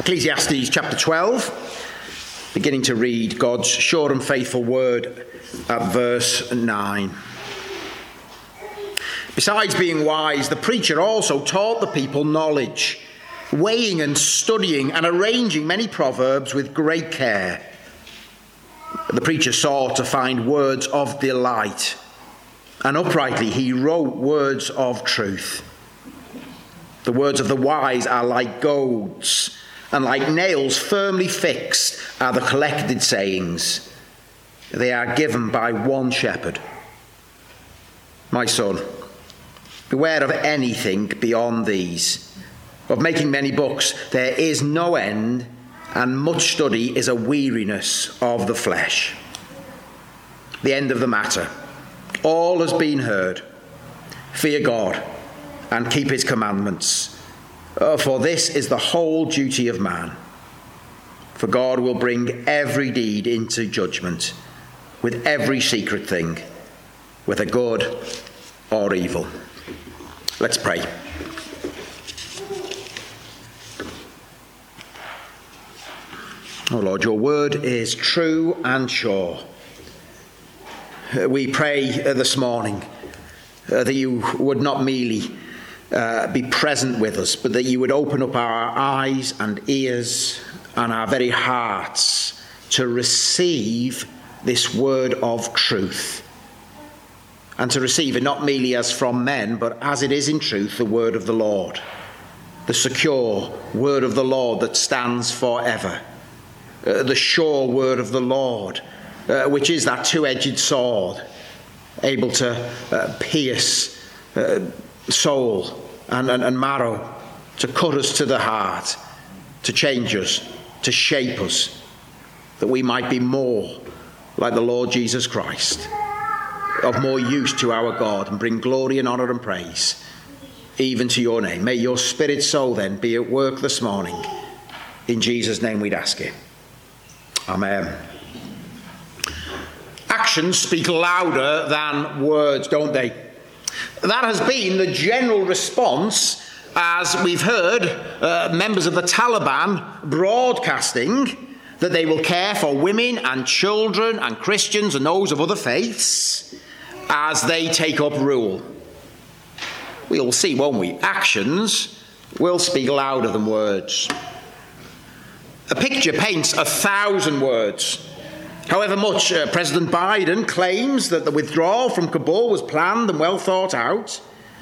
Ecclesiastes chapter 12, beginning to read God's sure and faithful word at verse 9. Besides being wise, the preacher also taught the people knowledge, weighing and studying and arranging many proverbs with great care. The preacher sought to find words of delight, and uprightly he wrote words of truth. The words of the wise are like goads, and like nails firmly fixed are the collected sayings. They are given by one shepherd. My son, beware of anything beyond these. Of making many books there is no end, and much study is a weariness of the flesh. The end of the matter. All has been heard. Fear God and keep his commandments. For this is the whole duty of man. For God will bring every deed into judgment, with every secret thing, whether good or evil. Let's pray. Oh Lord, your word is true and sure. We pray this morning that you would not merely be present with us, but that you would open up our eyes and ears and our very hearts to receive this word of truth, and to receive it not merely as from men, but as it is in truth the word of the Lord, the secure word of the Lord that stands forever, the sure word of the Lord, which is that two-edged sword, able to pierce soul and marrow, to cut us to the heart, to change us, to shape us, that we might be more like the Lord Jesus Christ, of more use to our God, and bring glory and honour and praise even to your name. May your Spirit so then be at work this morning. In Jesus' name we'd ask it. Amen. Actions speak louder than words, don't they? That has been the general response as we've heard members of the Taliban broadcasting that they will care for women and children and Christians and those of other faiths as they take up rule. We'll see, won't we? Actions will speak louder than words. A picture paints 1,000 words. However much President Biden claims that the withdrawal from Kabul was planned and well thought out,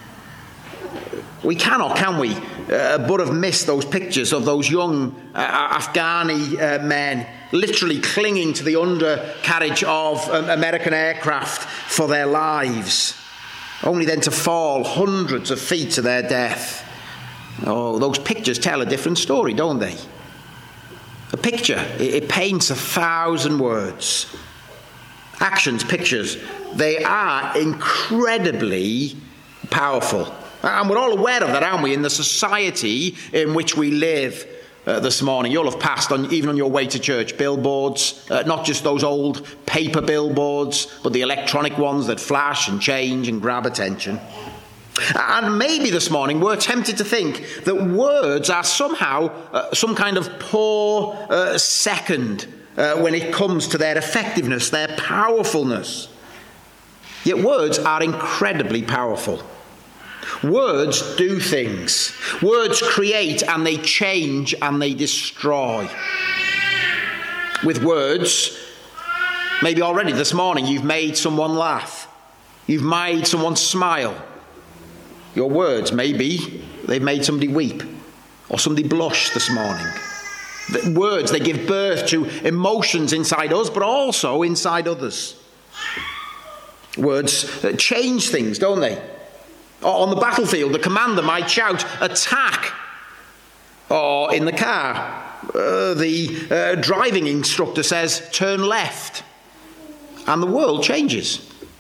we cannot, can we, but have missed those pictures of those young Afghani men literally clinging to the undercarriage of American aircraft for their lives, only then to fall hundreds of feet to their death. Oh, those pictures tell a different story, don't they? A picture, it paints 1,000 words. Actions, pictures, they are incredibly powerful. And we're all aware of that, aren't we, in the society in which we live this morning. You'll have passed, even on your way to church, billboards, not just those old paper billboards, but the electronic ones that flash and change and grab attention. And maybe this morning we're tempted to think that words are somehow some kind of poor second when it comes to their effectiveness, their powerfulness. Yet words are incredibly powerful. Words do things. Words create and they change and they destroy. With words, maybe already this morning you've made someone laugh. You've made someone smile. Your words, maybe they've made somebody weep or somebody blush this morning. The words, they give birth to emotions inside us, but also inside others. Words change things, don't they? On the battlefield, the commander might shout, "Attack!" Or in the car, the driving instructor says, "Turn left." And the world changes.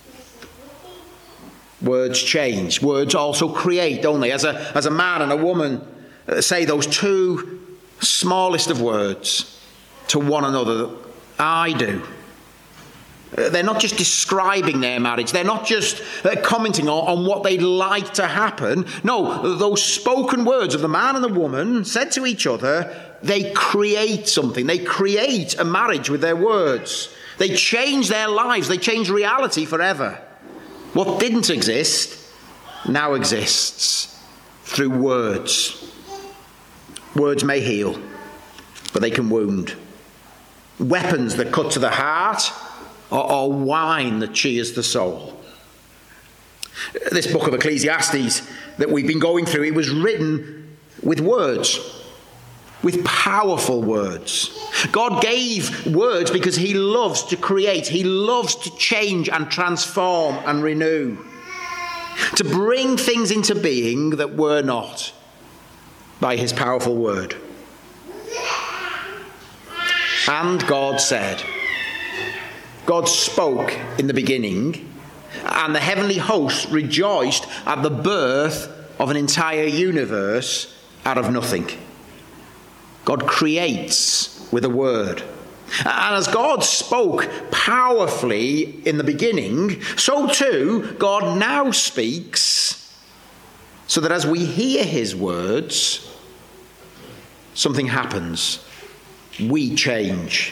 Words change. Words also create, don't they? As a man and a woman say those two smallest of words to one another, "I do." They're not just describing their marriage. They're not just commenting on what they'd like to happen. No, those spoken words of the man and the woman said to each other, they create something. They create a marriage with their words. They change their lives. They change reality forever. What didn't exist now exists through words. Words may heal, but they can wound. Weapons that cut to the heart, or wine that cheers the soul. This book of Ecclesiastes that we've been going through, it was written with words, with powerful words. God gave words because he loves to create. He loves to change and transform and renew, to bring things into being that were not by his powerful word. And God said, God spoke in the beginning, and the heavenly hosts rejoiced at the birth of an entire universe out of nothing. God creates with a word. And as God spoke powerfully in the beginning, so too God now speaks, so that as we hear his words, something happens. We change.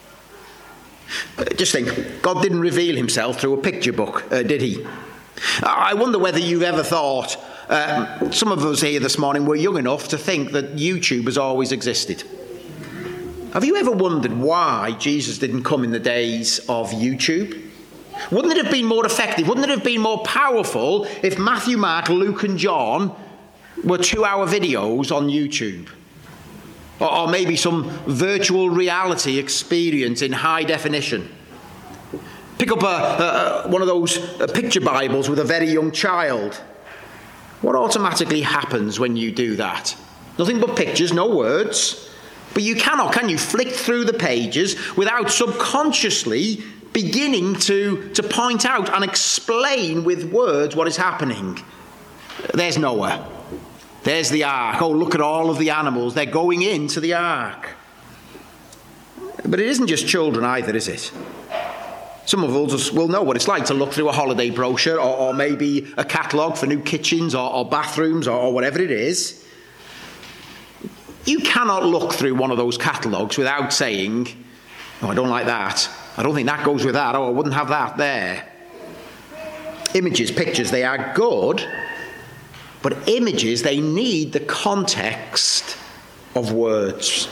Just think, God didn't reveal himself through a picture book, did he? I wonder whether you've ever thought, some of us here this morning were young enough to think that YouTube has always existed. Have you ever wondered why Jesus didn't come in the days of YouTube? Wouldn't it have been more effective? Wouldn't it have been more powerful if Matthew, Mark, Luke and John were 2-hour videos on YouTube? Or maybe some virtual reality experience in high definition. Pick up one of those picture Bibles with a very young child. What automatically happens when you do that? Nothing but pictures, no words. But you cannot, can you, flick through the pages without subconsciously beginning to point out and explain with words what is happening. There's Noah. There's the ark. Oh, look at all of the animals. They're going into the ark. But it isn't just children either, is it? Some of us will know what it's like to look through a holiday brochure or maybe a catalogue for new kitchens or bathrooms or whatever it is. You cannot look through one of those catalogues without saying, oh, I don't like that. I don't think that goes with that. Oh, I wouldn't have that there. Images, pictures, they are good. But images, they need the context of words.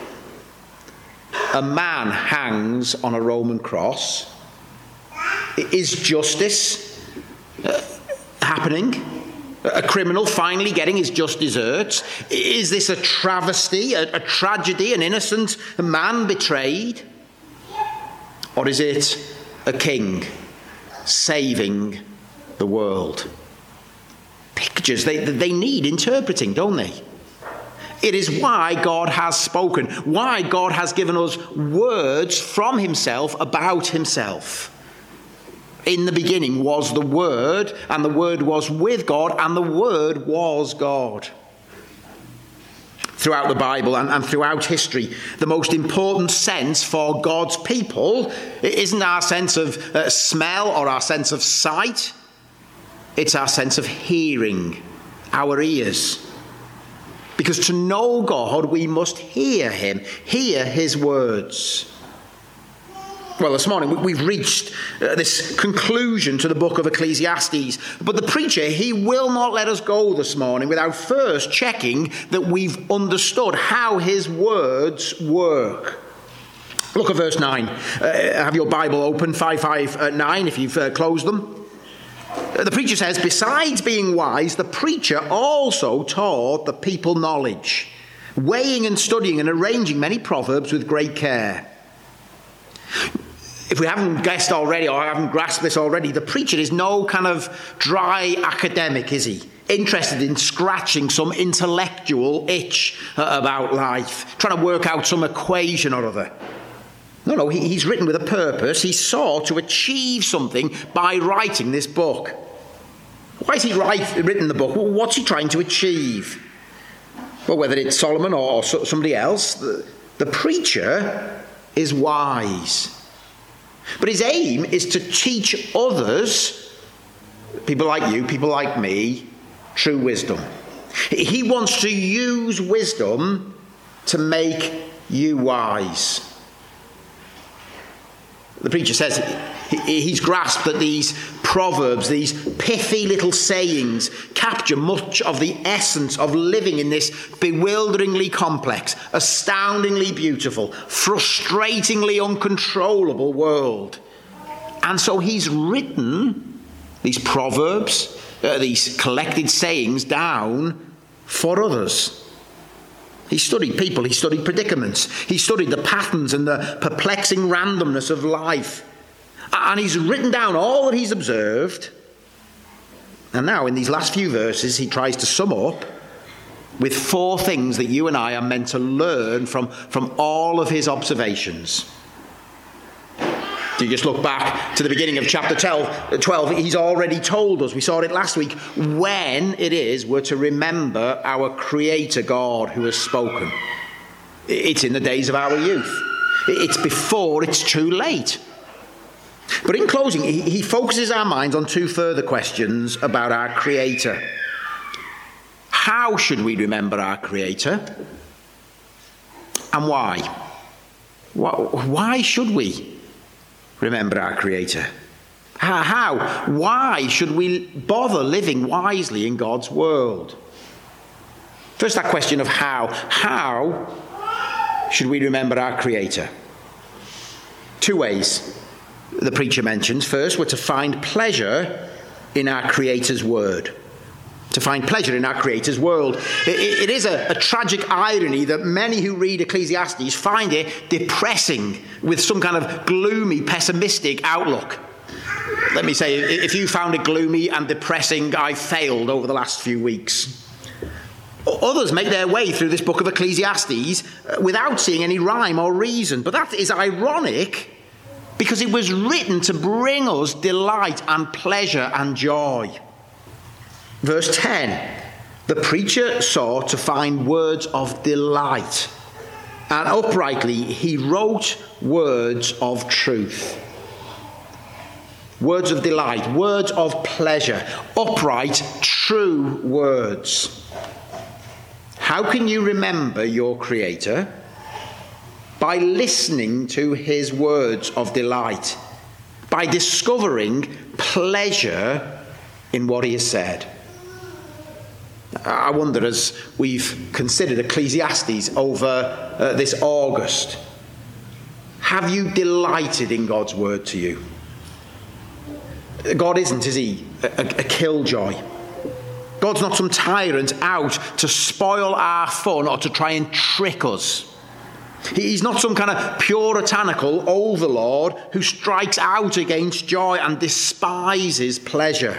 A man hangs on a Roman cross. Is justice happening? A criminal finally getting his just desserts? Is this a travesty, a tragedy, an innocent man betrayed? Or is it a king saving the world? Pictures, they need interpreting, don't they? It is why God has spoken, why God has given us words from himself about himself. In the beginning was the Word, and the Word was with God, and the Word was God. Throughout the Bible and throughout history, the most important sense for God's people isn't our sense of smell or our sense of sight. It's our sense of hearing, our ears. Because to know God, we must hear him, hear his words. Well, this morning we've reached this conclusion to the book of Ecclesiastes. But the preacher, he will not let us go this morning without first checking that we've understood how his words work. Look at verse 9. Have your Bible open, 559, if you've closed them. The preacher says, besides being wise, the preacher also taught the people knowledge, weighing and studying and arranging many proverbs with great care. If we haven't guessed already or haven't grasped this already, the preacher is no kind of dry academic, is he? Interested in scratching some intellectual itch about life, trying to work out some equation or other. No, he's written with a purpose. He sought to achieve something by writing this book. Why has he written the book? Well, what's he trying to achieve? Well, whether it's Solomon or somebody else, the preacher is wise. But his aim is to teach others, people like you, people like me, true wisdom. He wants to use wisdom to make you wise. The preacher says he's grasped that these proverbs, these pithy little sayings, capture much of the essence of living in this bewilderingly complex, astoundingly beautiful, frustratingly uncontrollable world. And so he's written these proverbs, these collected sayings down for others. He studied people, he studied predicaments, he studied the patterns and the perplexing randomness of life. And he's written down all that he's observed. And now in these last few verses, he tries to sum up with 4 things that you and I are meant to learn from all of his observations. You just look back to the beginning of chapter 12, he's already told us, we saw it last week, when it is we're to remember our Creator God who has spoken. It's in the days of our youth. It's before it's too late. But in closing, he focuses our minds on 2 further questions about our Creator. How should we remember our Creator? And why? Why should we remember our Creator? How? Why should we bother living wisely in God's world? First, that question of how. How should we remember our Creator? 2 ways the preacher mentions. First, we're to find pleasure in our Creator's word. To find pleasure in our Creator's world. It is a tragic irony that many who read Ecclesiastes find it depressing with some kind of gloomy, pessimistic outlook. Let me say, if you found it gloomy and depressing, I failed over the last few weeks. Others make their way through this book of Ecclesiastes without seeing any rhyme or reason. But that is ironic because it was written to bring us delight and pleasure and joy. Verse 10, the preacher sought to find words of delight, and uprightly he wrote words of truth. Words of delight, words of pleasure, upright, true words. How can you remember your Creator? By listening to his words of delight, by discovering pleasure in what he has said. I wonder, as we've considered Ecclesiastes over this August, have you delighted in God's word to you? God isn't, is he, a killjoy? God's not some tyrant out to spoil our fun or to try and trick us. He's not some kind of puritanical overlord who strikes out against joy and despises pleasure.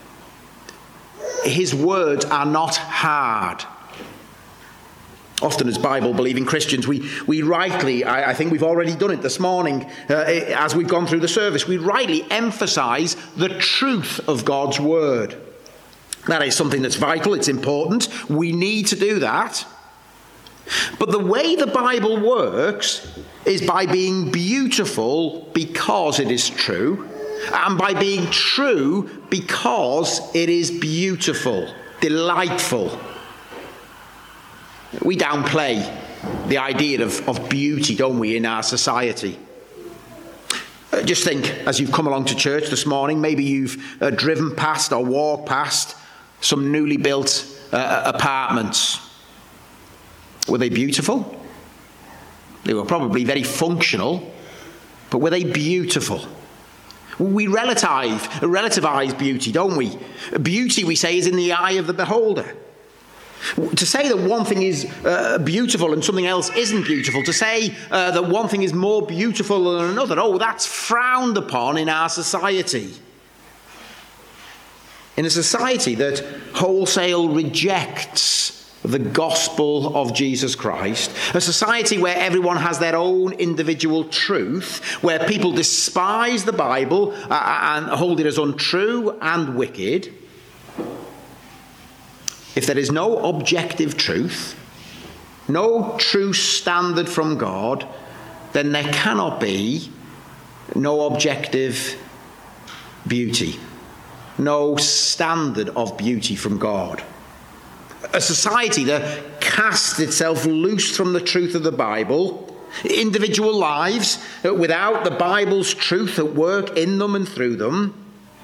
His words are not hard. Often as Bible-believing Christians, we rightly, I think we've already done it this morning, as we've gone through the service, we rightly emphasise the truth of God's word. That is something that's vital, it's important, we need to do that. But the way the Bible works is by being beautiful because it is true, and by being true because it is beautiful, delightful. We downplay the idea of beauty, don't we, in our society? Just think, as you've come along to church this morning, maybe you've driven past or walked past some newly built apartments. Were they beautiful? They were probably very functional, but were they beautiful? We relativize beauty, don't we? Beauty, we say, is in the eye of the beholder. To say that one thing is beautiful and something else isn't beautiful, to say that one thing is more beautiful than another, that's frowned upon in our society. In a society that wholesale rejects the gospel of Jesus Christ, a society where everyone has their own individual truth, where people despise the Bible and hold it as untrue and wicked. If there is no objective truth, no true standard from God, then there cannot be no objective beauty, no standard of beauty from God. A society that cast itself loose from the truth of the Bible, individual lives without the Bible's truth at work in them and through them.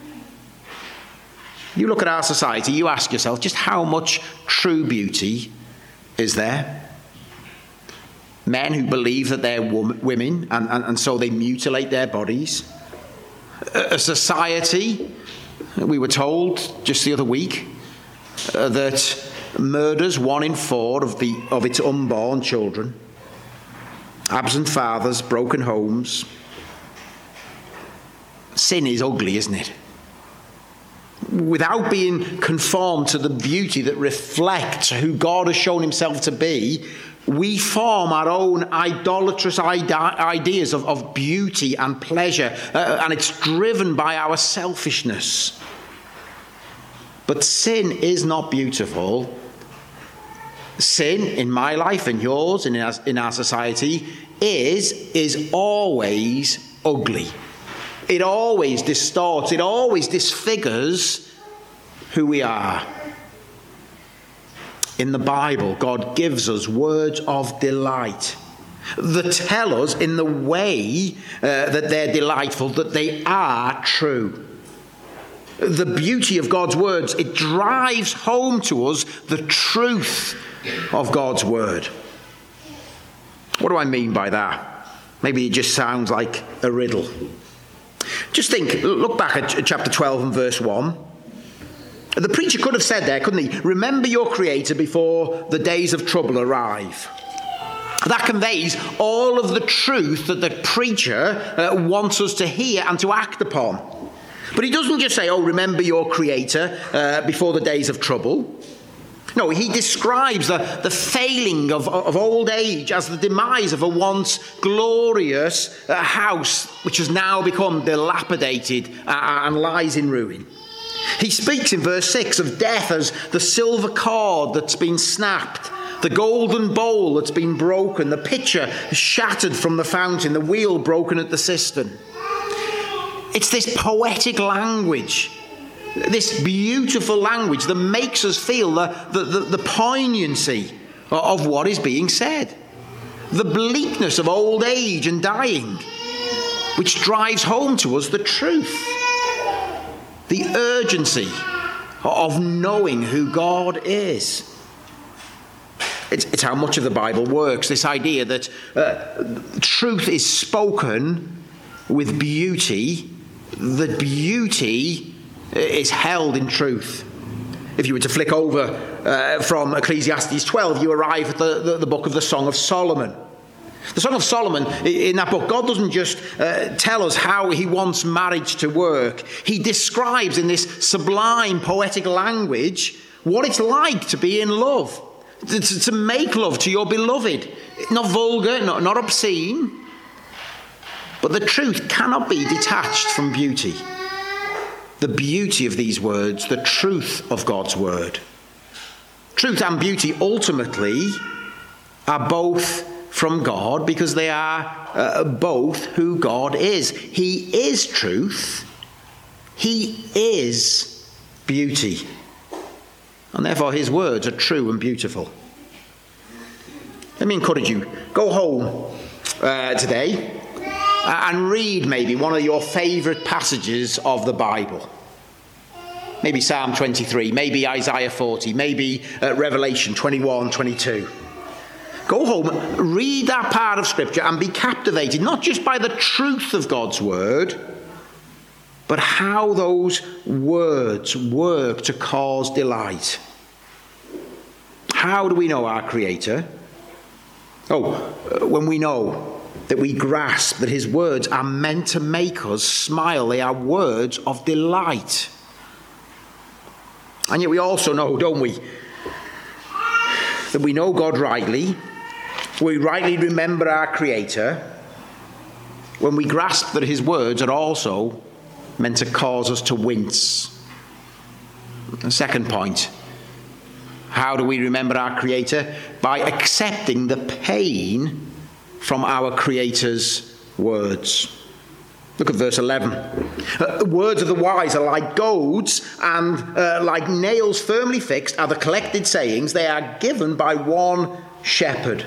You look at our society, you ask yourself, just how much true beauty is there? Men who believe that they're women and so they mutilate their bodies. A society, we were told just the other week, that murders 1 in 4 of its unborn children. Absent fathers, broken homes. Sin is ugly, isn't it? Without being conformed to the beauty that reflects who God has shown himself to be, we form our own idolatrous ideas of beauty and pleasure, and it's driven by our selfishness. But sin is not beautiful. Sin in my life and yours and in our society is always ugly. It always distorts, it always disfigures who we are. In the Bible, God gives us words of delight that tell us in the way that they're delightful, that they are true. The beauty of God's words, it drives home to us the truth of God's word. What do I mean by that? Maybe it just sounds like a riddle. Just look back at chapter 12 and verse 1. The preacher could have said there, couldn't he? Remember your Creator before the days of trouble arrive. That conveys all of the truth that the preacher wants us to hear and to act upon. But he doesn't just say, remember your Creator before the days of trouble. No, he describes the failing of old age as the demise of a once glorious house which has now become dilapidated and lies in ruin. He speaks in verse 6 of death as the silver cord that's been snapped, the golden bowl that's been broken, the pitcher shattered from the fountain, the wheel broken at the cistern. It's this poetic language, this beautiful language that makes us feel the poignancy of what is being said. The bleakness of old age and dying, which drives home to us the truth. The urgency of knowing who God is. It's how much of the Bible works, this idea that truth is spoken with beauty, that beauty is held in truth. If you were to flick over from Ecclesiastes 12, you arrive at the book of the Song of Solomon. The Song of Solomon, in that book, God doesn't just tell us how he wants marriage to work. He describes in this sublime poetic language what it's like to be in love, to make love to your beloved. Not vulgar, not obscene, but the truth cannot be detached from beauty. The beauty of these words, the truth of God's word. Truth and beauty ultimately are both from God because they are both who God is. He is truth. He is beauty. And therefore his words are true and beautiful. Let me encourage you. Go home today and read maybe one of your favourite passages of the Bible. Maybe Psalm 23, maybe Isaiah 40, maybe Revelation 21, 22. Go home, read that part of Scripture and be captivated, not just by the truth of God's word, but how those words work to cause delight. How do we know our Creator? When we know that we grasp that his words are meant to make us smile. They are words of delight. And yet we also know, don't we, that we know God rightly. We rightly remember our Creator when we grasp that his words are also meant to cause us to wince. The second point, how do we remember our Creator? By accepting the pain from our Creator's words. Look at verse 11. The words of the wise are like goads, and like nails firmly fixed are the collected sayings. They are given by one shepherd.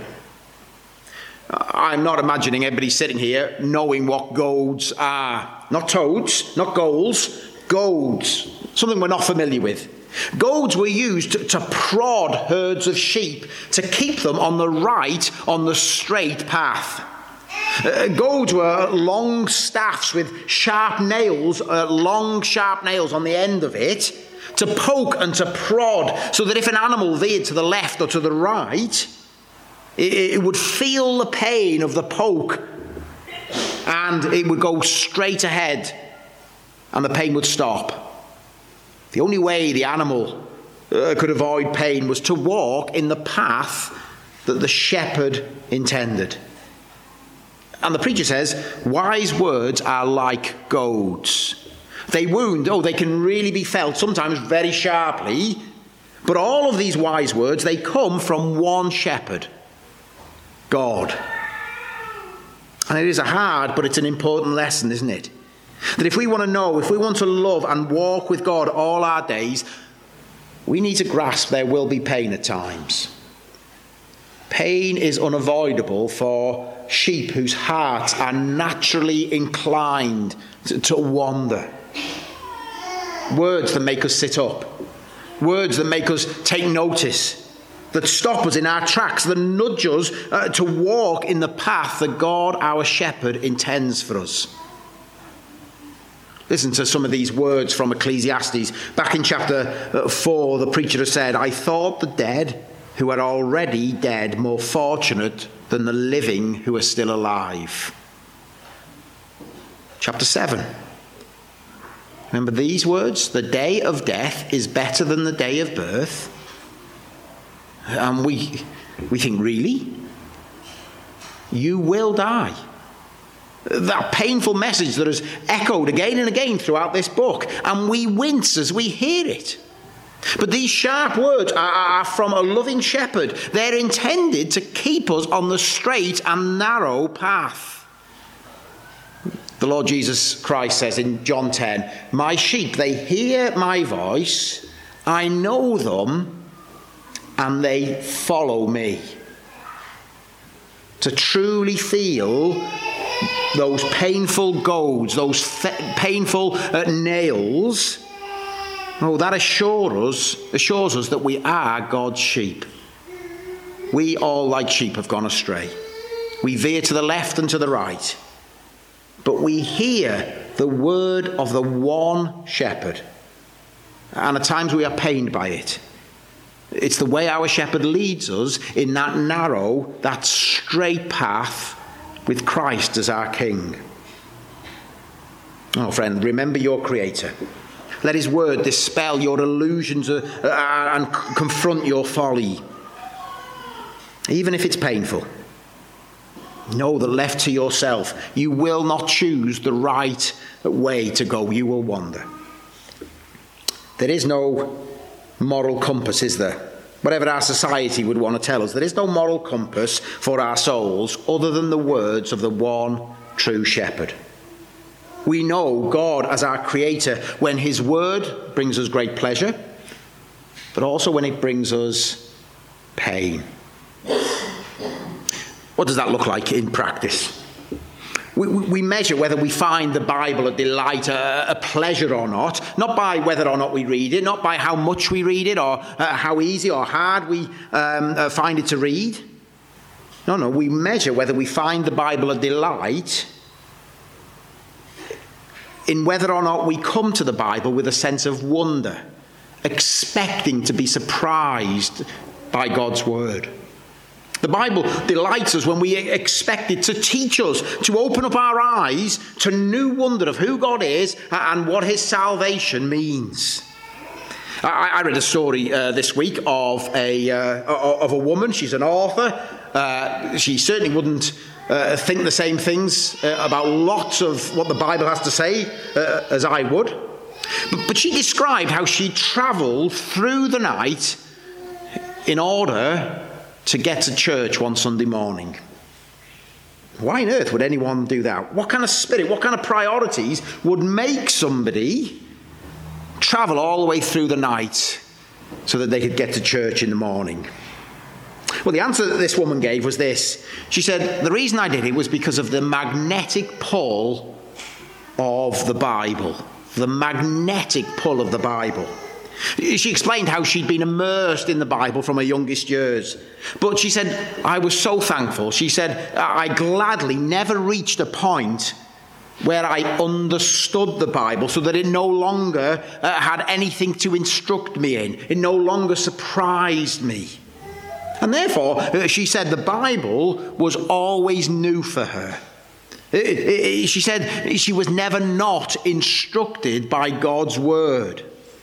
I'm not imagining everybody sitting here knowing what goads are. Not toads, not goals, goads. Something we're not familiar with. Goads were used to prod herds of sheep, to keep them on the straight path. Goads were long staffs with sharp nails, long sharp nails on the end of it, to poke and to prod, so that if an animal veered to the left or to the right, it would feel the pain of the poke, and it would go straight ahead, and the pain would stop. The only way the animal could avoid pain was to walk in the path that the shepherd intended. And the preacher says, wise words are like goads. They wound, they can really be felt, sometimes very sharply. But all of these wise words, they come from one shepherd, God. And it is a hard, but it's an important lesson, isn't it? That if we want to know, if we want to love and walk with God all our days, we need to grasp there will be pain at times. Pain is unavoidable for sheep whose hearts are naturally inclined to wander. Words that make us sit up. Words that make us take notice. That stop us in our tracks. That nudge us to walk in the path that God, our shepherd, intends for us. Listen to some of these words from Ecclesiastes. Back in chapter 4, the preacher has said, I thought the dead who are already dead more fortunate than the living who are still alive. Chapter 7. Remember these words? The day of death is better than the day of birth. And we think, really? You will die. That painful message that has echoed again and again throughout this book. And we wince as we hear it. But these sharp words are from a loving shepherd. They're intended to keep us on the straight and narrow path. The Lord Jesus Christ says in John 10, my sheep, they hear my voice, I know them, and they follow me. To truly feel those painful goads, those painful nails, that assures us that we are God's sheep. We all, like sheep, have gone astray. We veer to the left and to the right. But we hear the word of the one shepherd. And at times we are pained by it. It's the way our shepherd leads us in that narrow, that straight path with Christ as our King. Oh, friend, remember your Creator. Let his word dispel your illusions and confront your folly. Even if it's painful. Know that left to yourself, you will not choose the right way to go. You will wander. There is no moral compass, is there? Whatever our society would want to tell us, there is no moral compass for our souls other than the words of the one true shepherd. We know God as our Creator when his word brings us great pleasure, but also when it brings us pain. What does that look like in practice? We measure whether we find the Bible a delight, a pleasure or not by whether or not we read it, not by how much we read it or how easy or hard we find it to read. No, we measure whether we find the Bible a delight in whether or not we come to the Bible with a sense of wonder, expecting to be surprised by God's word. The Bible delights us when we expect it to teach us, to open up our eyes to new wonder of who God is and what his salvation means. I read a story this week of a woman. She's an author. She certainly wouldn't think the same things about lots of what the Bible has to say as I would. But she described how she travelled through the night in order to get to church one Sunday morning. Why on earth would anyone do that? What kind of spirit, what kind of priorities would make somebody travel all the way through the night so that they could get to church in the morning? Well, the answer that this woman gave was this. She said, the reason I did it was because of the magnetic pull of the Bible. The magnetic pull of the Bible. She explained how she'd been immersed in the Bible from her youngest years. But she said, I was so thankful. She said, I gladly never reached a point where I understood the Bible so that it no longer had anything to instruct me in. It no longer surprised me. And therefore, she said the Bible was always new for her. She said she was never not instructed by God's word.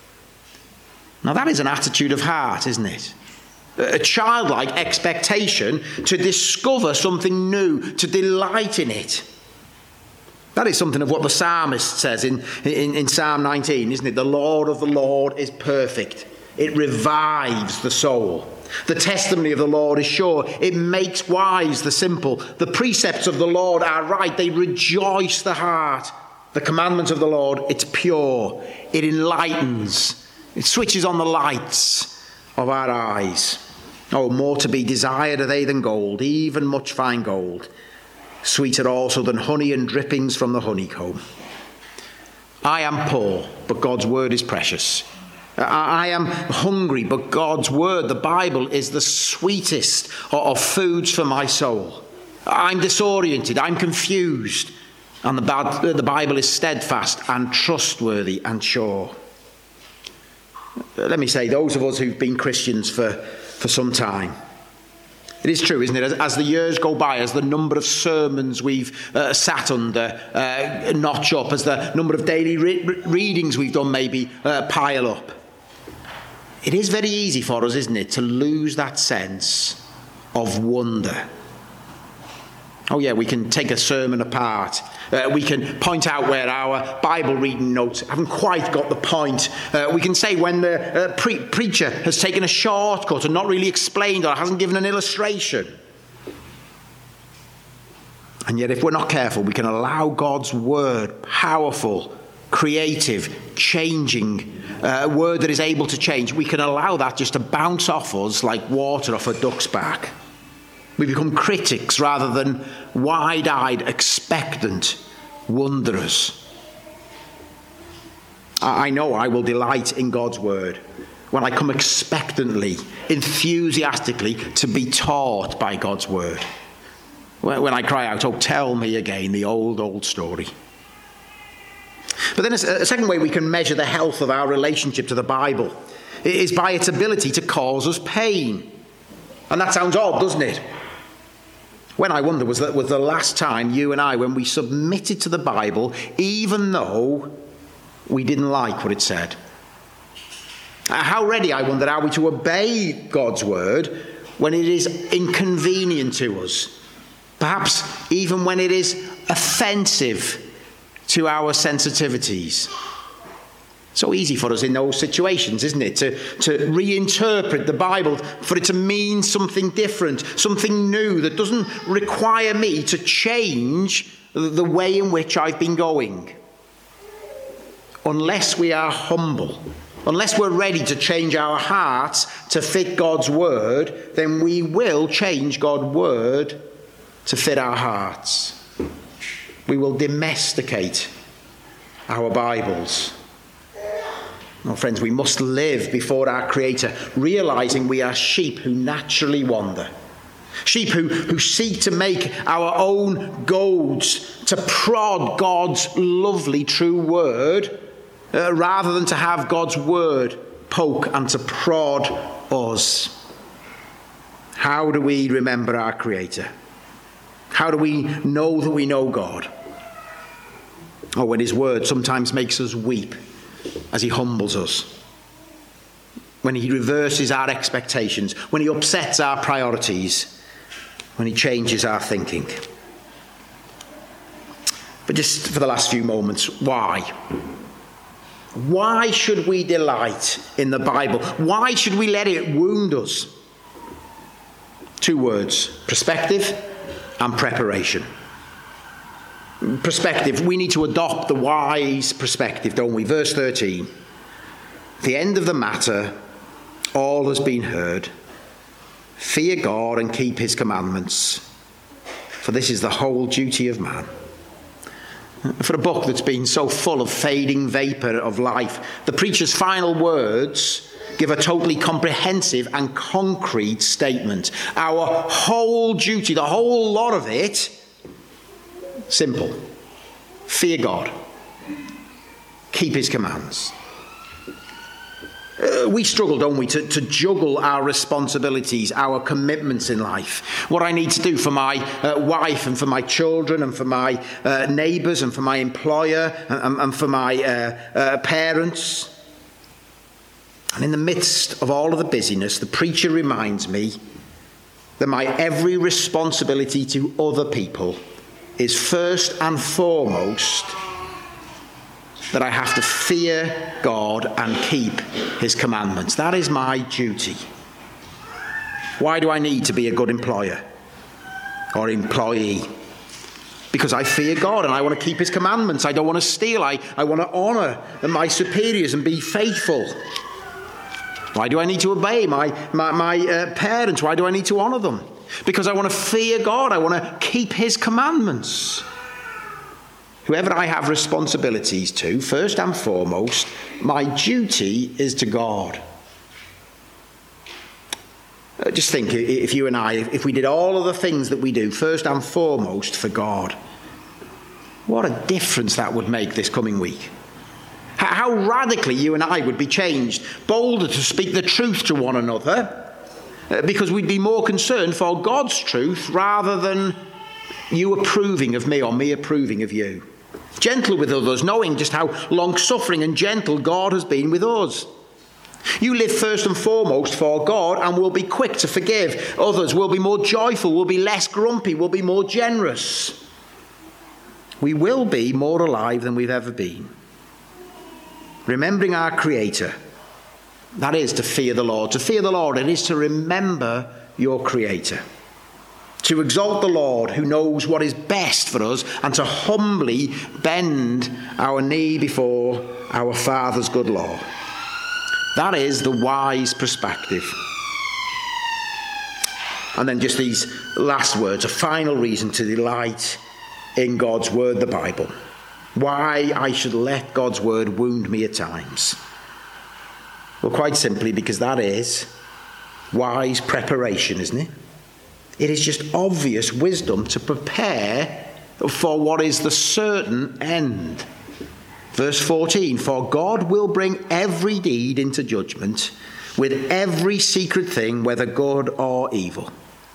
Now that is an attitude of heart, isn't it? A childlike expectation to discover something new, to delight in it. That is something of what the psalmist says in Psalm 19, isn't it? The law of the Lord is perfect. It revives the soul. The testimony of the Lord is sure. It makes wise the simple. The precepts of the Lord are right. They rejoice the heart. The commandments of the Lord, it's pure. It enlightens. It switches on the lights of our eyes. Oh, more to be desired are they than gold, even much fine gold. Sweeter also than honey and drippings from the honeycomb. I am poor, but God's word is precious. I am hungry, but God's word, the Bible, is the sweetest of foods for my soul. I'm disoriented, I'm confused, and the Bible is steadfast and trustworthy and sure. Let me say, those of us who've been Christians for some time, it is true, isn't it? As the years go by, as the number of sermons we've sat under notch up, as the number of daily readings we've done maybe pile up, it is very easy for us, isn't it, to lose that sense of wonder. Oh yeah, we can take a sermon apart. We can point out where our Bible reading notes haven't quite got the point. We can say when the preacher has taken a shortcut and not really explained or hasn't given an illustration. And yet if we're not careful, we can allow God's word, powerful, creative, changing, word that is able to change, we can allow that just to bounce off us like water off a duck's back. We become critics rather than wide-eyed, expectant wonderers. I know I will delight in God's word when I come expectantly, enthusiastically to be taught by God's word. When I cry out, oh, tell me again the old story. But then a second way we can measure the health of our relationship to the Bible is by its ability to cause us pain. And that sounds odd, doesn't it? When I wonder was the last time you and I, when we submitted to the Bible, even though we didn't like what it said. How ready, I wonder, are we to obey God's word when it is inconvenient to us? Perhaps even when it is offensive to our sensitivities. So easy for us in those situations, isn't it? To reinterpret the Bible, for it to mean something different, something new that doesn't require me to change the way in which I've been going. Unless we are humble, unless we're ready to change our hearts to fit God's word, then we will change God's word to fit our hearts. We will domesticate our Bibles. Oh, friends, we must live before our Creator, realizing we are sheep who naturally wander. Sheep who seek to make our own goads, to prod God's lovely true word, rather than to have God's word poke and to prod us. How do we remember our Creator? How do we know that we know God? Oh, when his word sometimes makes us weep as he humbles us. When he reverses our expectations. When he upsets our priorities. When he changes our thinking. But just for the last few moments, why? Why should we delight in the Bible? Why should we let it wound us? 2 words, perspective and preparation. perspective, we need to adopt the wise perspective, don't we? Verse 13. The end of the matter, all has been heard. Fear God and keep his commandments, for this is the whole duty of man. For a book that's been so full of fading vapour of life, the preacher's final words give a totally comprehensive and concrete statement. Our whole duty, the whole lot of it, simple. Fear God. Keep his commands. We struggle, don't we, to juggle our responsibilities, our commitments in life. What I need to do for my wife and for my children and for my neighbours and for my employer and for my parents. And in the midst of all of the busyness, the preacher reminds me that my every responsibility to other people is first and foremost that I have to fear God and keep his commandments. That is my duty. Why do I need to be a good employer or employee? Because I fear God and I want to keep his commandments. I don't want to steal. I want to honour my superiors and be faithful. Why do I need to obey my parents? Why do I need to honour them? Because I want to fear God. I want to keep his commandments. Whoever I have responsibilities to, first and foremost, my duty is to God. Just think, if you and I, if we did all of the things that we do, first and foremost for God, what a difference that would make this coming week. How radically you and I would be changed, bolder to speak the truth to one another, because we'd be more concerned for God's truth rather than you approving of me or me approving of you. Gentle with others, knowing just how long-suffering and gentle God has been with us. You live first and foremost for God and will be quick to forgive others, will be more joyful, will be less grumpy, will be more generous. We will be more alive than we've ever been. Remembering our Creator, that is to fear the Lord. To fear the Lord, it is to remember your Creator. To exalt the Lord who knows what is best for us and to humbly bend our knee before our Father's good law. That is the wise perspective. And then just these last words, a final reason to delight in God's word, the Bible. Why I should let God's word wound me at times. Well, quite simply because that is wise preparation, isn't it? It is just obvious wisdom to prepare for what is the certain end. Verse 14, for God will bring every deed into judgment with every secret thing, whether good or evil.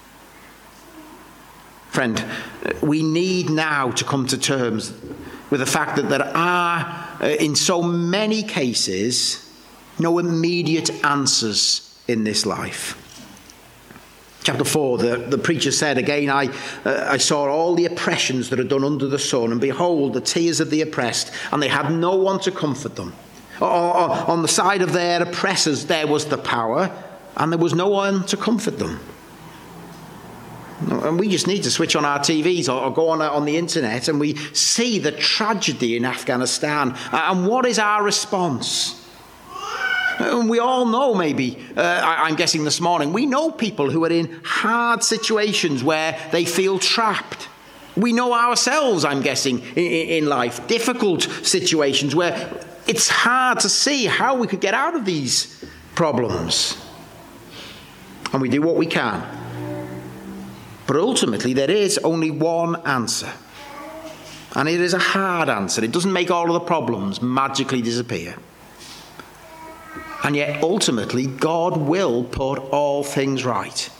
Friend, we need now to come to terms with the fact that there are, in so many cases, no immediate answers in this life. Chapter 4, the preacher said, again, I saw all the oppressions that are done under the sun, and behold, the tears of the oppressed, and they had no one to comfort them. On the side of their oppressors there was the power, and there was no one to comfort them. And we just need to switch on our TVs or go on the internet, and we see the tragedy in Afghanistan. And what is our response? And we all know, maybe, I'm guessing this morning, we know people who are in hard situations where they feel trapped. We know ourselves, I'm guessing, in life, difficult situations where it's hard to see how we could get out of these problems. And we do what we can. But ultimately, there is only one answer. And it is a hard answer. It doesn't make all of the problems magically disappear. And yet, ultimately, God will put all things right.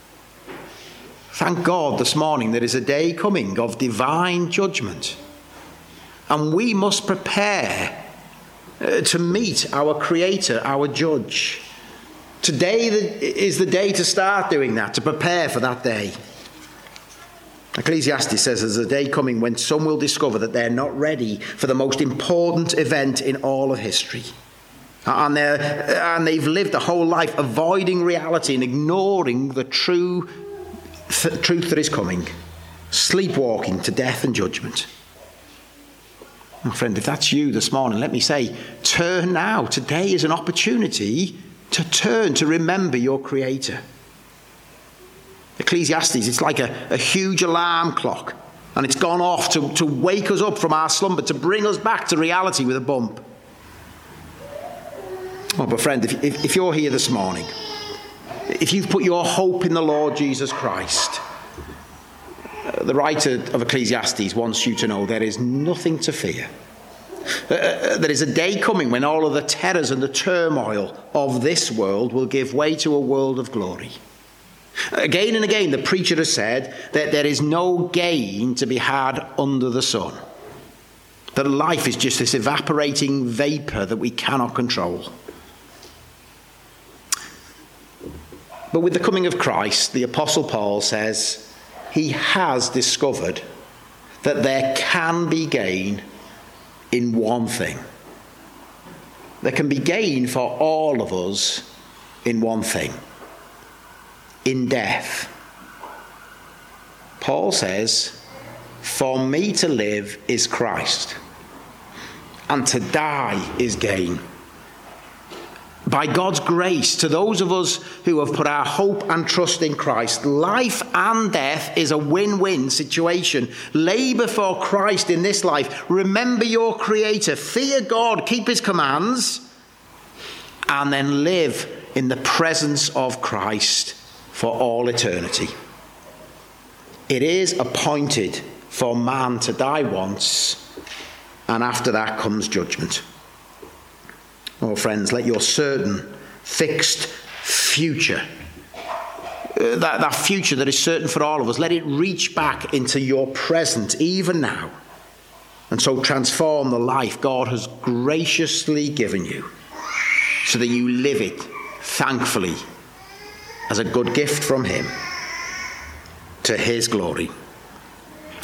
Thank God this morning there is a day coming of divine judgment. And we must prepare to meet our Creator, our Judge. Today is the day to start doing that, to prepare for that day. Ecclesiastes says there's a day coming when some will discover that they're not ready for the most important event in all of history. And they've lived a whole life avoiding reality and ignoring the truth that is coming, sleepwalking to death and judgment. My friend, if that's you this morning, let me say, turn now. Today is an opportunity to turn, to remember your Creator. Ecclesiastes, it's like a huge alarm clock, and it's gone off to wake us up from our slumber, to bring us back to reality with a bump. Oh, but friend, if you're here this morning, if you've put your hope in the Lord Jesus Christ, the writer of Ecclesiastes wants you to know there is nothing to fear. There is a day coming when all of the terrors and the turmoil of this world will give way to a world of glory. Again and again, the preacher has said that there is no gain to be had under the sun. That life is just this evaporating vapour that we cannot control. But with the coming of Christ, the Apostle Paul says he has discovered that there can be gain in one thing. There can be gain for all of us in one thing. In death. Paul says, for me to live is Christ, and to die is gain. By God's grace, to those of us who have put our hope and trust in Christ, life and death is a win-win situation. Labour for Christ in this life. Remember your Creator. Fear God. Keep his commands. And then live in the presence of Christ for all eternity. It is appointed for man to die once, and after that comes judgment. Oh, friends, let your certain, fixed future, that future that is certain for all of us, let it reach back into your present, even now, and so transform the life God has graciously given you, so that you live it thankfully as a good gift from him to his glory.